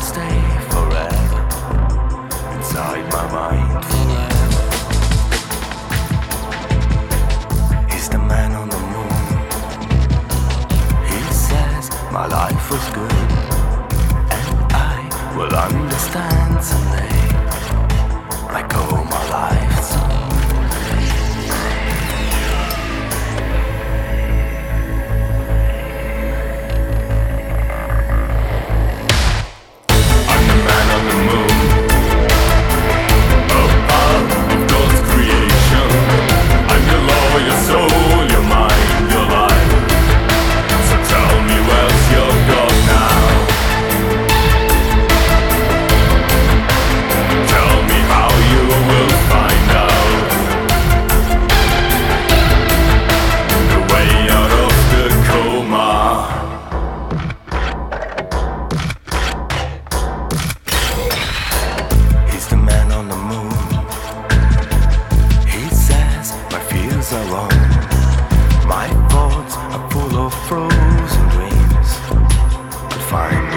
stay forever inside my mind forever. He's the man on the moon. He says my life was good, and I will understand someday, like all my life someday. I'm the man on the moon, above God's creation. I'm your law, your soul, your mind, your life. So tell me where's your God now? Tell me how you will find out the way out of the coma. He's the man on the moon. He says my fears are wrong. My thoughts are full of frozen dreams. But find